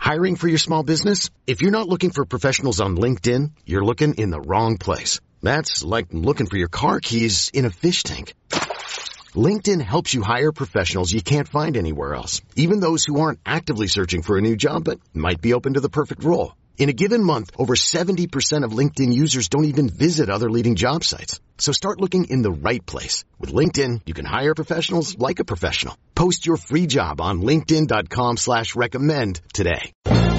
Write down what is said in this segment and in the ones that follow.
Hiring for your small business? If you're not looking for professionals on LinkedIn, you're looking in the wrong place. That's like looking for your car keys in a fish tank. LinkedIn helps you hire professionals you can't find anywhere else, even those who aren't actively searching for a new job but might be open to the perfect role. In a given month, over 70% of LinkedIn users don't even visit other leading job sites. So start looking in the right place. With LinkedIn, you can hire professionals like a professional. Post your free job on linkedin.com/recommend today.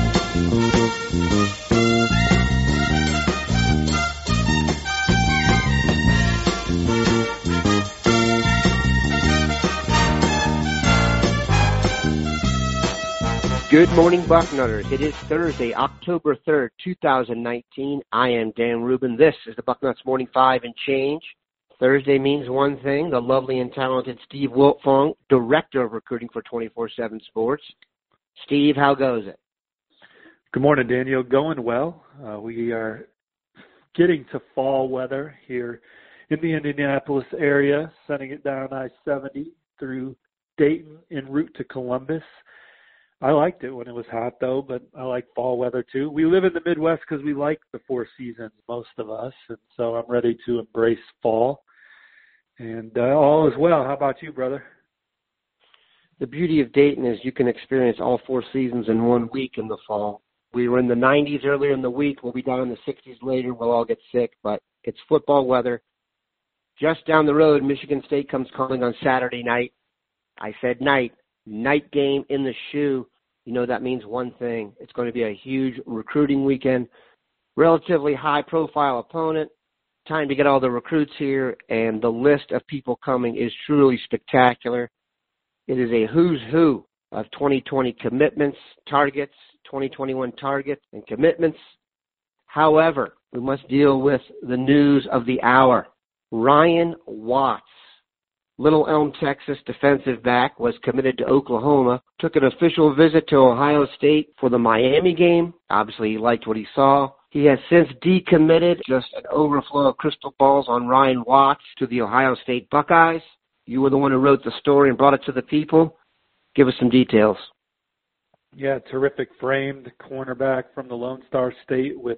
Good morning, Bucknutters. It is Thursday, October 3rd, 2019. I am Dan Rubin. This is the Bucknuts Morning 5 and Change. Thursday means one thing. The lovely and talented Steve Wiltfong, Director of Recruiting for 24/7 Sports. Steve, how goes it? Good morning, Daniel. Going well. We are getting to fall weather here in the Indianapolis area, sending it down I-70 through Dayton en route to Columbus. I liked it when it was hot, though, but I like fall weather, too. We live in the Midwest because we like the four seasons, most of us, and so I'm ready to embrace fall. And all is well. How about you, brother? The beauty of Dayton is you can experience all four seasons in 1 week in the fall. We were in the 90s earlier in the week. We'll be down in the 60s later. We'll all get sick, but it's football weather. Just down the road, Michigan State comes calling on Saturday night. I said night game in the shoe. You know that means one thing. It's going to be a huge recruiting weekend. Relatively high-profile opponent. Time to get all the recruits here, and the list of people coming is truly spectacular. It is a who's who of 2020 commitments, targets, 2021 targets, and commitments. However, we must deal with the news of the hour. Ryan Watts, Little Elm, Texas defensive back, was committed to Oklahoma, took an official visit to Ohio State for the Miami game. Obviously, he liked what he saw. He has since decommitted, just an overflow of crystal balls on Ryan Watts to the Ohio State Buckeyes. You were the one who wrote the story and brought it to the people. Give us some details. Yeah, terrific framed cornerback from the Lone Star State with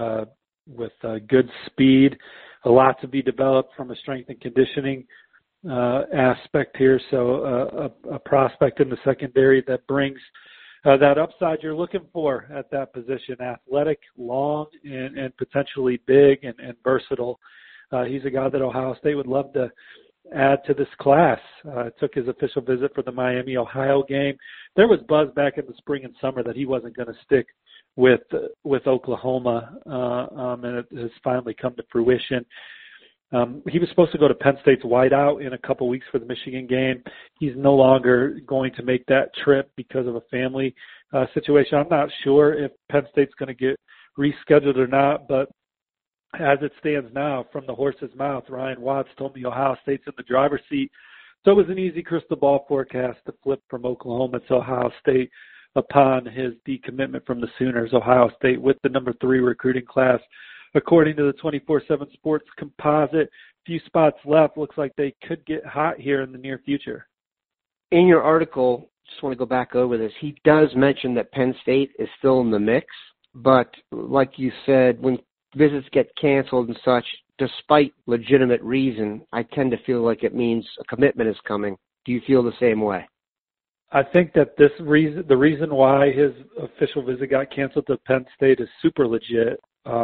good speed. A lot to be developed from a strength and conditioning aspect here, so a prospect in the secondary that brings that upside you're looking for at that position. Athletic, long, and potentially big and versatile. He's a guy that Ohio State would love to add to this class. Took his official visit for the Miami-Ohio game. There was buzz back in the spring and summer that he wasn't going to stick with Oklahoma, and it has finally come to fruition. He was supposed to go to Penn State's wideout in a couple weeks for the Michigan game. He's no longer going to make that trip because of a family situation. I'm not sure if Penn State's going to get rescheduled or not, but as it stands now, from the horse's mouth, Ryan Watts told me Ohio State's in the driver's seat. So it was an easy crystal ball forecast to flip from Oklahoma to Ohio State upon his decommitment from the Sooners. Ohio State with the number 3 recruiting class, according to the 24/7 Sports composite. Few spots left. Looks like they could get hot here in the near future. In your article, just want to go back over this, he does mention that Penn State is still in the mix, but like you said, when visits get canceled and such, despite legitimate reason, I tend to feel like it means a commitment is coming. Do you feel the same way? I think that the reason why his official visit got canceled to Penn State is super legit.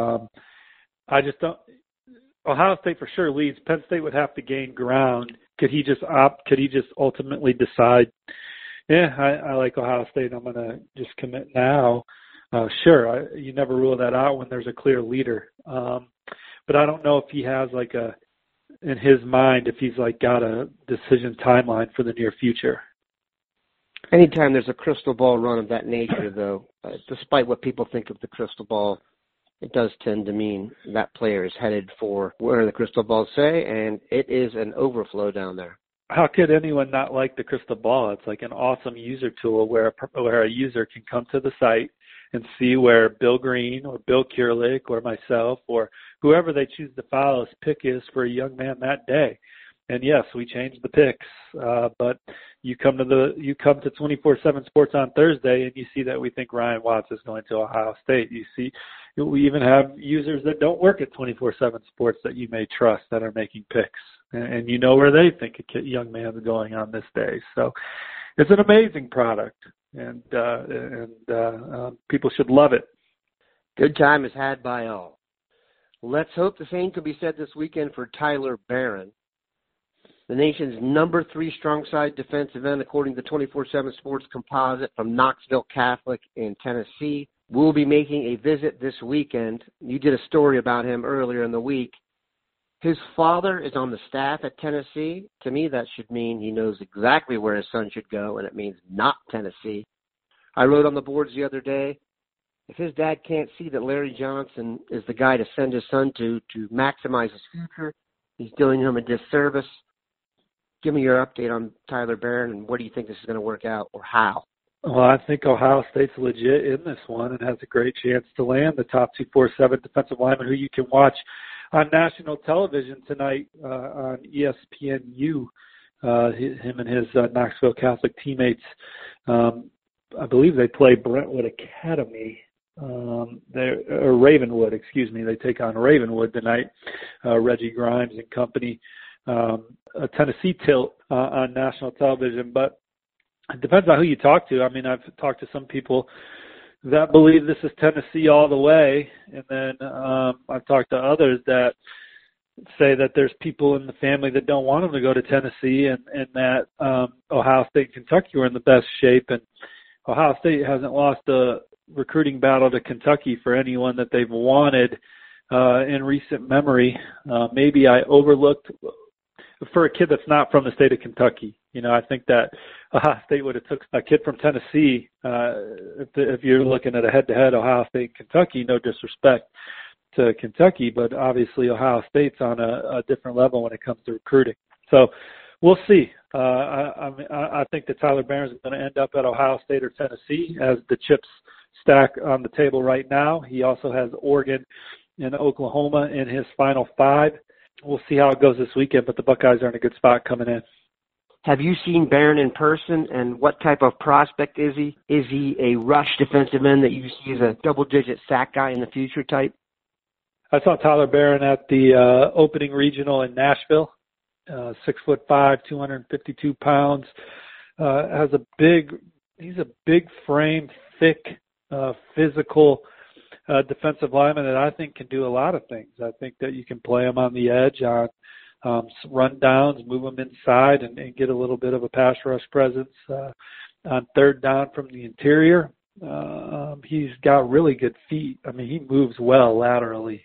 I just don't. Ohio State for sure leads. Penn State would have to gain ground. Could he just ultimately decide, I like Ohio State, I'm going to just commit now? Sure, you never rule that out when there's a clear leader. But I don't know if he has in his mind, if he's got a decision timeline for the near future. Anytime there's a crystal ball run of that nature, though, despite what people think of the crystal ball, it does tend to mean that player is headed for where the crystal balls say, and it is an overflow down there. How could anyone not like the crystal ball? It's like an awesome user tool where a user can come to the site and see where Bill Green or Bill Kurlick or myself or whoever they choose to follow pick is for a young man that day. And yes, we changed the picks, but you come to 24/7 Sports on Thursday and you see that we think Ryan Watts is going to Ohio State. You see, we even have users that don't work at 24/7 Sports that you may trust that are making picks, and you know where they think a young man's going on this day. So it's an amazing product, and people should love it. Good time is had by all. Let's hope the same can be said this weekend for Tyler Barron. The nation's number 3 strong side defensive end, according to 24/7 Sports composite from Knoxville Catholic in Tennessee, will be making a visit this weekend. You did a story about him earlier in the week. His father is on the staff at Tennessee. To me, that should mean he knows exactly where his son should go, and it means not Tennessee. I wrote on the boards the other day, if his dad can't see that Larry Johnson is the guy to send his son to maximize his future, he's doing him a disservice. Give me your update on Tyler Barron, and what do you think this is going to work out, or how? Well, I think Ohio State's legit in this one and has a great chance to land the top 247 defensive lineman who you can watch on national television tonight on ESPNU. Him and his Knoxville Catholic teammates, I believe they play Brentwood Academy. Or Ravenwood, excuse me. They take on Ravenwood tonight. Reggie Grimes and company. A Tennessee tilt on national television, but it depends on who you talk to. I mean, I've talked to some people that believe this is Tennessee all the way, and then I've talked to others that say that there's people in the family that don't want them to go to Tennessee, and that Ohio State and Kentucky are in the best shape, and Ohio State hasn't lost a recruiting battle to Kentucky for anyone that they've wanted in recent memory. Maybe I overlooked for a kid that's not from the state of Kentucky. You know, I think that Ohio State would have took a kid from Tennessee if you're looking at a head-to-head Ohio State and Kentucky. No disrespect to Kentucky, but obviously Ohio State's on a different level when it comes to recruiting. So we'll see. I think that Tyler Barron is going to end up at Ohio State or Tennessee as the chips stack on the table right now. He also has Oregon and Oklahoma in his final 5. We'll see how it goes this weekend, but the Buckeyes are in a good spot coming in. Have you seen Barron in person, and what type of prospect is he? Is he a rush defensive end that you see as a double-digit sack guy in the future type? I saw Tyler Barron at the opening regional in Nashville. 6'5", 252 pounds. He's a big frame, thick, physical defensive lineman that I think can do a lot of things. I think that you can play him on the edge on run downs, move him inside, and get a little bit of a pass rush presence on third down from the interior. He's got really good feet. I mean, he moves well laterally.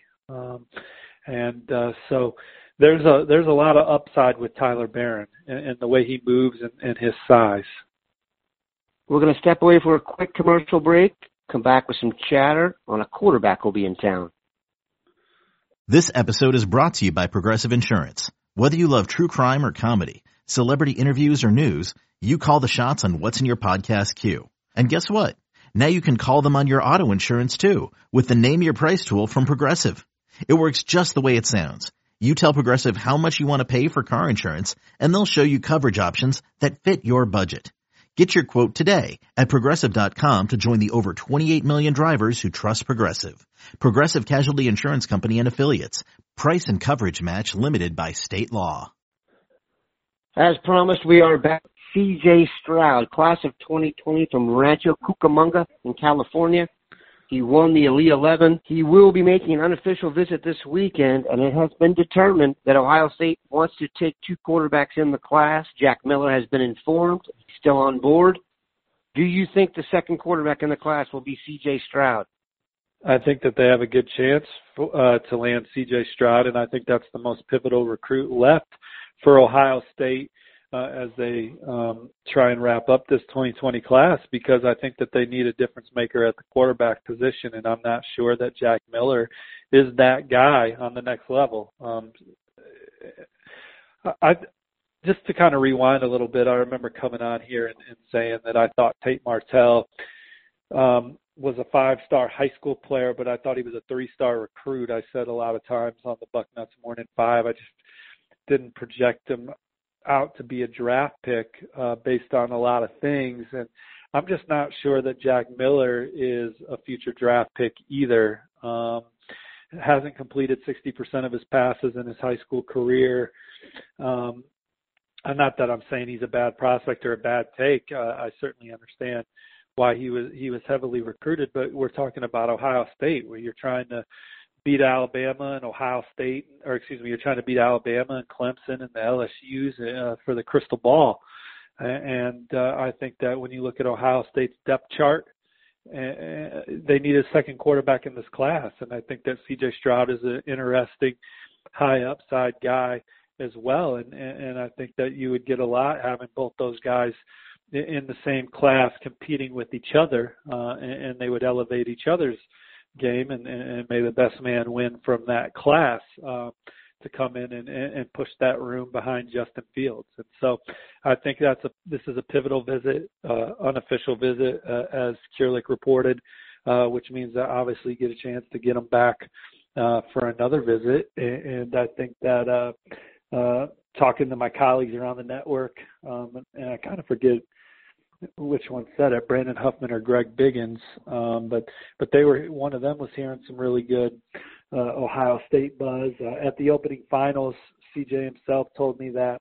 So there's a lot of upside with Tyler Barron and the way he moves and his size. We're going to step away for a quick commercial break, come back with some chatter on a quarterback who'll be in town. This episode is brought to you by Progressive Insurance. Whether you love true crime or comedy, celebrity interviews or news, you call the shots on what's in your podcast queue. And guess what? Now you can call them on your auto insurance too with the Name Your Price tool from Progressive. It works just the way it sounds. You tell Progressive how much you want to pay for car insurance, and they'll show you coverage options that fit your budget. Get your quote today at Progressive.com to join the over 28 million drivers who trust Progressive. Progressive Casualty Insurance Company and Affiliates. Price and coverage match limited by state law. As promised, we are back. C.J. Stroud, class of 2020 from Rancho Cucamonga in California. He won the Elite 11. He will be making an unofficial visit this weekend, and it has been determined that Ohio State wants to take 2 quarterbacks in the class. Jack Miller has been informed. He's still on board. Do you think the second quarterback in the class will be C.J. Stroud? I think that they have a good chance to land C.J. Stroud, and I think that's the most pivotal recruit left for Ohio State as they try and wrap up this 2020 class, because I think that they need a difference maker at the quarterback position, and I'm not sure that Jack Miller is that guy on the next level. Just to kind of rewind a little bit, I remember coming on here and saying that I thought Tate Martell was a 5-star high school player, but I thought he was a 3-star recruit. I said a lot of times on the Bucknuts Morning 5, didn't project him out to be a draft pick based on a lot of things. And I'm just not sure that Jack Miller is a future draft pick either. Hasn't completed 60% of his passes in his high school career. Not that I'm saying he's a bad prospect or a bad take. I certainly understand why he was heavily recruited, but we're talking about Ohio State, where you're trying to beat Alabama and Ohio State, you're trying to beat Alabama and Clemson and the LSUs for the crystal ball. And I think that when you look at Ohio State's depth chart, they need a second quarterback in this class. And I think that C.J. Stroud is an interesting high upside guy as well. And I think that you would get a lot having both those guys in the same class competing with each other, and they would elevate each other's game, and may the best man win from that class to come in and push that room behind Justin Fields. And so I think this is a pivotal visit, unofficial visit, as Kierlich reported, which means that obviously you get a chance to get him back for another visit. And I think that talking to my colleagues around the network, and I kind of forget which one said it, Brandon Huffman or Greg Biggins, but one of them was hearing some really good Ohio State buzz. At the opening finals, CJ himself told me that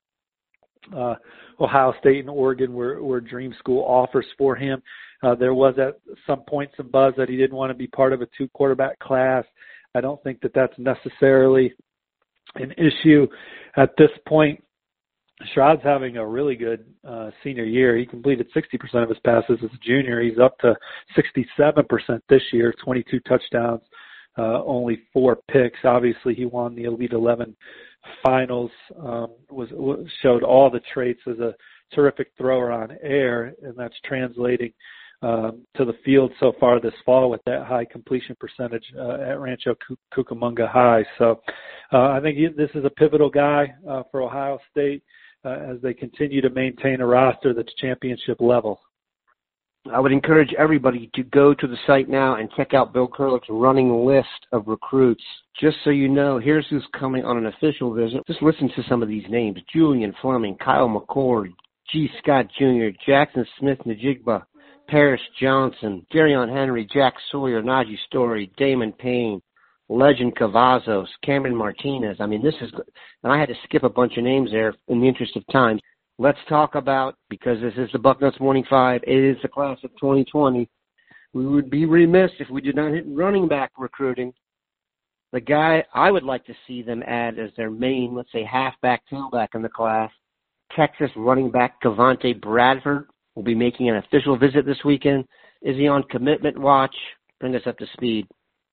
Ohio State and Oregon were dream school offers for him. There was at some point some buzz that he didn't want to be part of a 2-quarterback class. I don't think that that's necessarily an issue at this point. Stroud's having a really good senior year. He completed 60% of his passes as a junior. He's up to 67% this year, 22 touchdowns, only 4 picks. Obviously, he won the Elite 11 finals, showed all the traits as a terrific thrower on air, and that's translating to the field so far this fall with that high completion percentage at Rancho Cucamonga High. So I think this is a pivotal guy for Ohio State as they continue to maintain a roster that's championship level. I would encourage everybody to go to the site now and check out Bill Kurelich's running list of recruits. Just so you know, here's who's coming on an official visit. Just listen to some of these names: Julian Fleming, Kyle McCord, G. Scott Jr., Jackson Smith-Njigba, Paris Johnson, Darion Henry, Jack Sawyer, Najee Story, Damon Payne, Legend Cavazos, Cameron Martinez. I mean, and I had to skip a bunch of names there in the interest of time. Let's talk about, because this is the Bucknuts Morning 5, it is the class of 2020. We would be remiss if we did not hit running back recruiting. The guy I would like to see them add as their main, let's say, halfback, tailback in the class, Texas running back Cavante Bradford will be making an official visit this weekend. Is he on commitment watch? Bring us up to speed.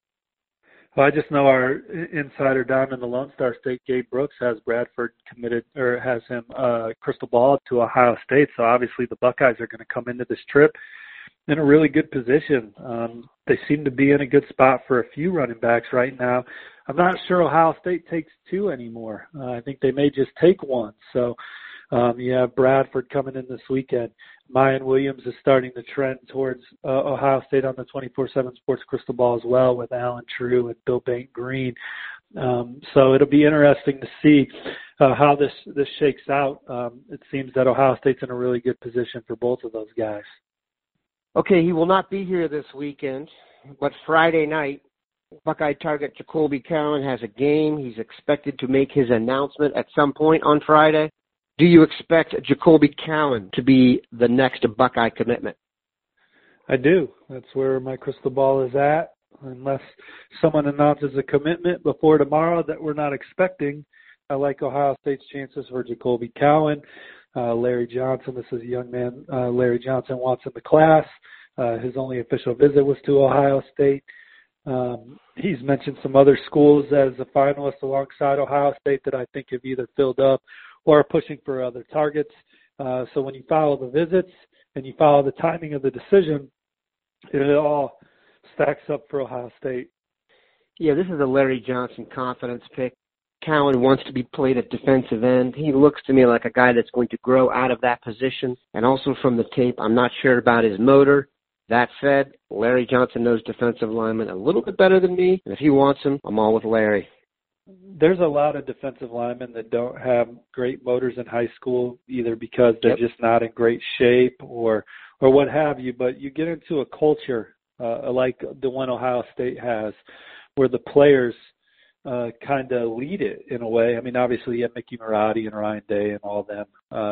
Well, I just know our insider down in the Lone Star State, Gabe Brooks, has Bradford committed, or has him crystal ball to Ohio State. So obviously the Buckeyes are going to come into this trip in a really good position. They seem to be in a good spot for a few running backs right now. I'm not sure Ohio State takes 2 anymore. I think they may just take 1. So you have Bradford coming in this weekend. Mayan Williams is starting to trend towards Ohio State on the 24/7 Sports Crystal Ball as well, with Alan True and Bill Bank Green. So it'll be interesting to see how this shakes out. It seems that Ohio State's in a really good position for both of those guys. Okay, he will not be here this weekend, but Friday night, Buckeye target Jacoby Cowan has a game. He's expected to make his announcement at some point on Friday. Do you expect Jacoby Cowan to be the next Buckeye commitment? I do. That's where my crystal ball is at. Unless someone announces a commitment before tomorrow that we're not expecting, I like Ohio State's chances for Jacoby Cowan. Larry Johnson, this is a young man Larry Johnson wants in the class. His only official visit was to Ohio State. He's mentioned some other schools as a finalist alongside Ohio State that I think have either filled up or are pushing for other targets. So when you follow the visits and you follow the timing of the decision, it all stacks up for Ohio State. Yeah, this is a Larry Johnson confidence pick. Cowan wants to be played at defensive end. He looks to me like a guy that's going to grow out of that position. And also from the tape, I'm not sure about his motor. That said, Larry Johnson knows defensive linemen a little bit better than me. And if he wants him, I'm all with Larry. there's a lot of defensive linemen that don't have great motors in high school, either because they're just not in great shape or what have you. But you get into a culture like the one Ohio State has, where the players kind of lead it in a way. I mean, obviously you have Mickey Marotti and Ryan Day and all of them.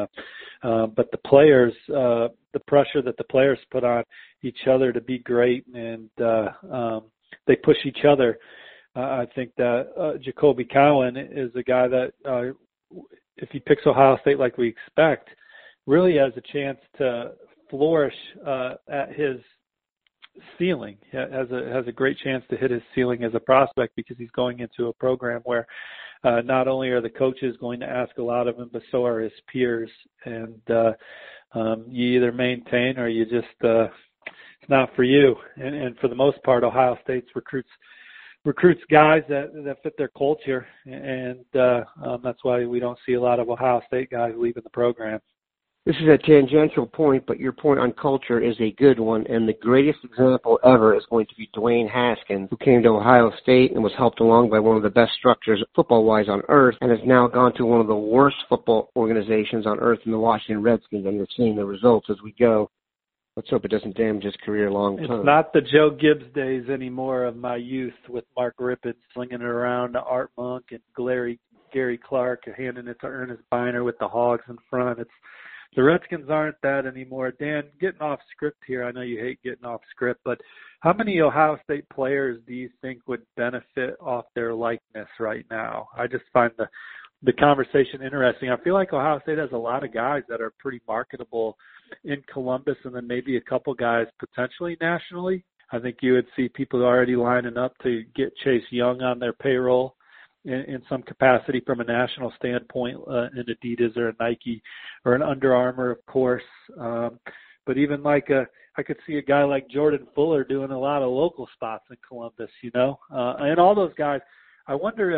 But the players, the pressure that the players put on each other to be great, and they push each other. I think that Jacoby Cowan is a guy that, if he picks Ohio State like we expect, really has a chance to flourish at his ceiling. Has a great chance to hit his ceiling as a prospect, because he's going into a program where not only are the coaches going to ask a lot of him, but so are his peers. And you either maintain or you just it's not for you. And for the most part, Ohio State's recruits guys that fit their culture, and that's why we don't see a lot of Ohio State guys leaving the program. This is a tangential point, but your point on culture is a good one, and the greatest example ever is going to be Dwayne Haskins, who came to Ohio State and was helped along by one of the best structures football-wise on earth, and has now gone to one of the worst football organizations on earth in the Washington Redskins, and you're seeing the results as we go. Let's hope it doesn't damage his career long term. It's not the Joe Gibbs days anymore of my youth with Mark Rippon slinging it around to Art Monk and Gary Clark handing it to Ernest Biner with the Hogs in front. The Redskins aren't that anymore. Dan, getting off script here, I know you hate getting off script, but how many Ohio State players do you think would benefit off their likeness right now? I just find the conversation interesting. I feel like Ohio State has a lot of guys that are pretty marketable in Columbus, and then maybe a couple guys potentially nationally. I think you would see people already lining up to get Chase Young on their payroll in some capacity from a national standpoint, an Adidas or a Nike or an Under Armour, of course. But even I could see a guy like Jordan Fuller doing a lot of local spots in Columbus, and all those guys. I wonder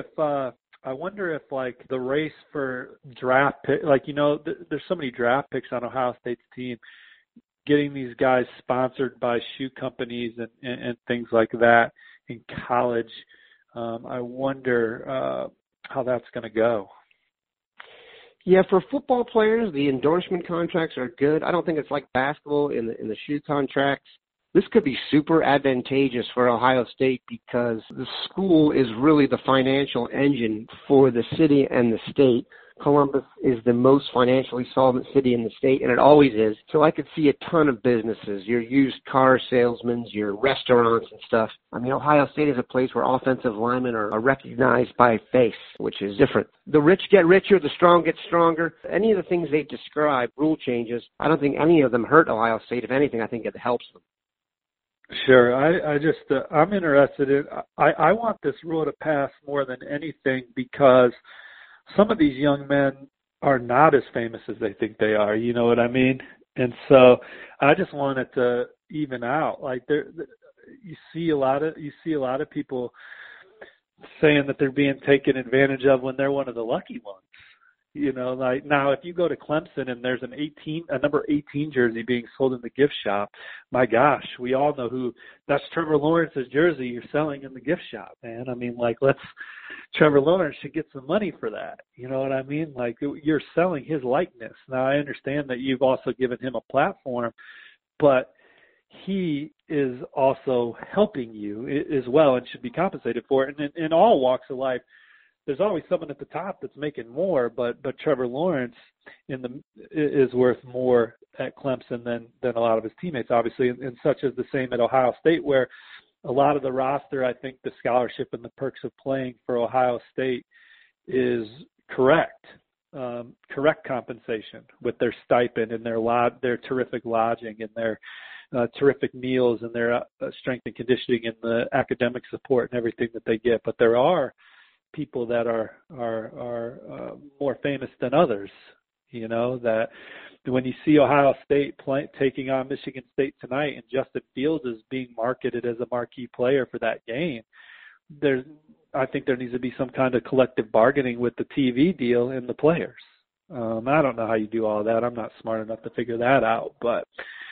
if like the race for draft pick, there's so many draft picks on Ohio State's team, getting these guys sponsored by shoe companies and things like that in college. I wonder how that's going to go. Yeah, for football players, the endorsement contracts are good. I don't think it's like basketball in the shoe contracts. This could be super advantageous for Ohio State, because the school is really the financial engine for the city and the state. Columbus is the most financially solvent city in the state, and it always is. So I could see a ton of businesses, your used car salesmen, your restaurants and stuff. I mean, Ohio State is a place where offensive linemen are recognized by face, which is different. The rich get richer, the strong get stronger. Any of the things they describe, rule changes, I don't think any of them hurt Ohio State. If anything, I think it helps them. Sure. I'm interested in, I want this rule to pass more than anything, because some of these young men are not as famous as they think they are. You know what I mean? And so I just want it to even out. Like you see a lot of people saying that they're being taken advantage of when they're one of the lucky ones. Like now, if you go to Clemson and there's a number 18 jersey being sold in the gift shop, my gosh, we all know who. That's Trevor Lawrence's jersey you're selling in the gift shop, man. I mean, like, Trevor Lawrence should get some money for that. You know what I mean? Like, you're selling his likeness. Now, I understand that you've also given him a platform, but he is also helping you as well and should be compensated for it. And in all walks of life, there's always someone at the top that's making more, but Trevor Lawrence is worth more at Clemson than a lot of his teammates, obviously, and such is the same at Ohio State, where a lot of the roster, I think the scholarship and the perks of playing for Ohio State is correct compensation with their stipend and their terrific lodging and their terrific meals and their strength and conditioning and the academic support and everything that they get. But there are people that are more famous than others, that when you see Ohio State taking on Michigan State tonight and Justin Fields is being marketed as a marquee player for that game, I think there needs to be some kind of collective bargaining with the TV deal and the players. I don't know how you do all that. I'm not smart enough to figure that out, but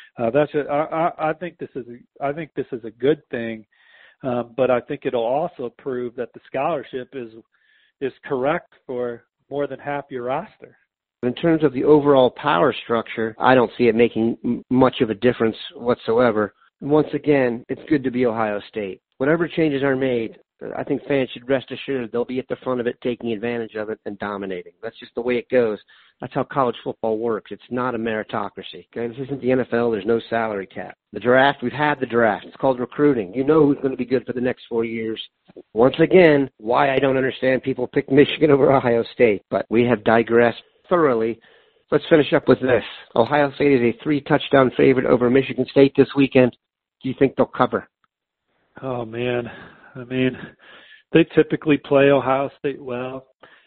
I think this is a good thing. But I think it'll also prove that the scholarship is correct for more than half your roster. In terms of the overall power structure, I don't see it making much of a difference whatsoever. Once again, it's good to be Ohio State. Whatever changes are made, I think fans should rest assured they'll be at the front of it, taking advantage of it and dominating. That's just the way it goes. That's how college football works. It's not a meritocracy. Okay? This isn't the NFL. There's no salary cap. The draft, we've had the draft. It's called recruiting. You know who's going to be good for the next 4 years. Once again, why I don't understand people pick Michigan over Ohio State, but we have digressed thoroughly. Let's finish up with this. Ohio State is a 3-touchdown favorite over Michigan State this weekend. Do you think they'll cover? Oh, man. I mean, they typically play Ohio State well.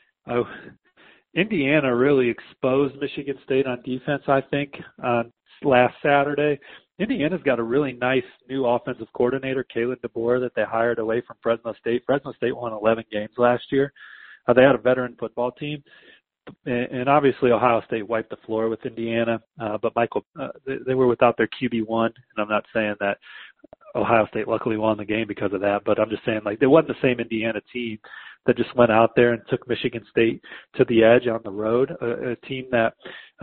Indiana really exposed Michigan State on defense, I think, last Saturday. Indiana's got a really nice new offensive coordinator, Kalen DeBoer, that they hired away from Fresno State. Fresno State won 11 games last year. They had a veteran football team. And obviously Ohio State wiped the floor with Indiana, but they were without their QB1, and I'm not saying that Ohio State luckily won the game because of that, but I'm just saying, like, they wasn't the same Indiana team that just went out there and took Michigan State to the edge on the road, a team that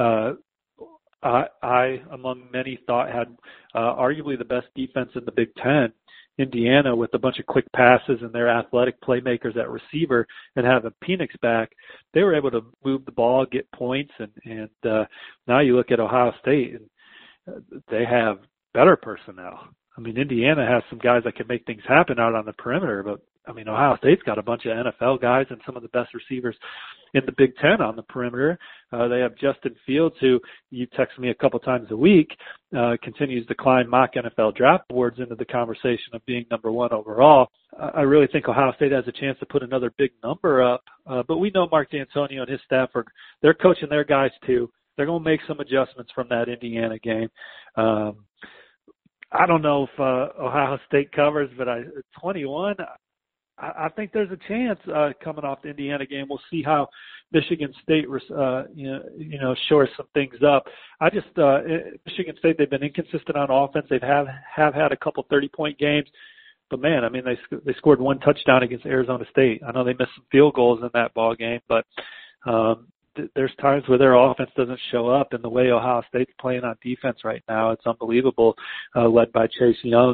I, among many, thought had arguably the best defense in the Big Ten. Indiana, with a bunch of quick passes and their athletic playmakers at receiver, and having Penix back, they were able to move the ball, get points, and now you look at Ohio State, and they have better personnel. I mean, Indiana has some guys that can make things happen out on the perimeter, but I mean, Ohio State's got a bunch of NFL guys and some of the best receivers in the Big Ten on the perimeter. They have Justin Fields, who you text me a couple times a week, continues to climb mock NFL draft boards into the conversation of being number one overall. I really think Ohio State has a chance to put another big number up, but we know Mark D'Antonio and his staff they're coaching their guys too. They're going to make some adjustments from that Indiana game. I don't know if Ohio State covers, but 21, I think there's a chance coming off the Indiana game. We'll see how Michigan State, shores some things up. Michigan State, they've been inconsistent on offense. They have had a couple 30-point games, but man, I mean, they scored one touchdown against Arizona State. I know they missed some field goals in that ball game, but there's times where their offense doesn't show up, and the way Ohio State's playing on defense right now, it's unbelievable, led by Chase Young.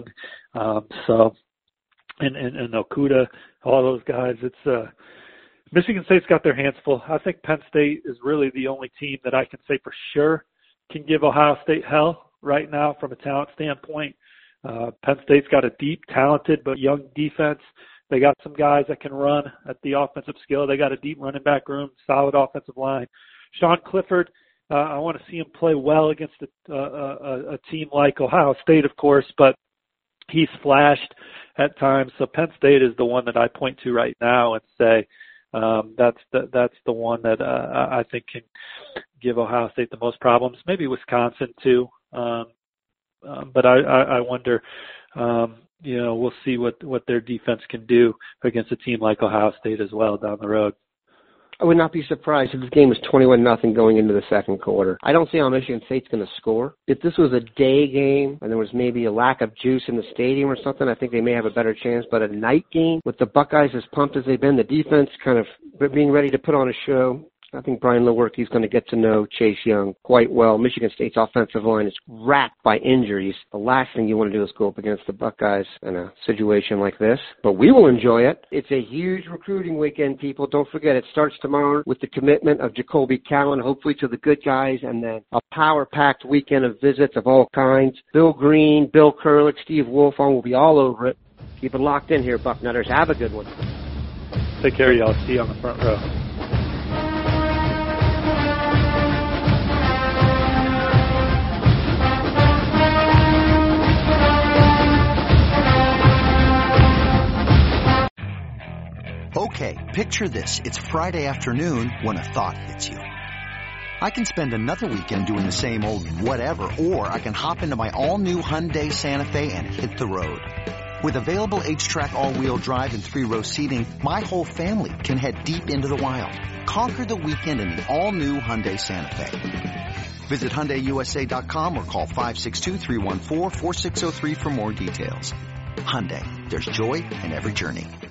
And Okuda, all those guys. It's Michigan State's got their hands full. I think Penn State is really the only team that I can say for sure can give Ohio State hell right now from a talent standpoint. Penn State's got a deep, talented, but young defense. They got some guys that can run at the offensive skill. They got a deep running back room, solid offensive line. Sean Clifford, I want to see him play well against a team like Ohio State, of course, but he's flashed at times. So Penn State is the one that I point to right now and say that's the one that I think can give Ohio State the most problems. Maybe Wisconsin too, but I wonder. We'll see what their defense can do against a team like Ohio State as well down the road. I would not be surprised if this game was 21-0 going into the second quarter. I don't see how Michigan State's going to score. If this was a day game and there was maybe a lack of juice in the stadium or something, I think they may have a better chance. But a night game with the Buckeyes as pumped as they've been, the defense kind of being ready to put on a show, I think Brian Lewerke's going to get to know Chase Young quite well. Michigan State's offensive line is racked by injuries. The last thing you want to do is go up against the Buckeyes in a situation like this. But we will enjoy it. It's a huge recruiting weekend, people. Don't forget, it starts tomorrow with the commitment of Jacoby Cowan, hopefully to the good guys, and then a power-packed weekend of visits of all kinds. Bill Green, Bill Kurlick, Steve Wilfong will be all over it. Keep it locked in here, Bucknutters. Have a good one. Take care, y'all. See you on the front row. Okay, picture this. It's Friday afternoon when a thought hits you. I can spend another weekend doing the same old whatever, or I can hop into my all-new Hyundai Santa Fe and hit the road. With available H-Track all-wheel drive and 3-row seating, my whole family can head deep into the wild. Conquer the weekend in the all-new Hyundai Santa Fe. Visit HyundaiUSA.com or call 562-314-4603 for more details. Hyundai, there's joy in every journey.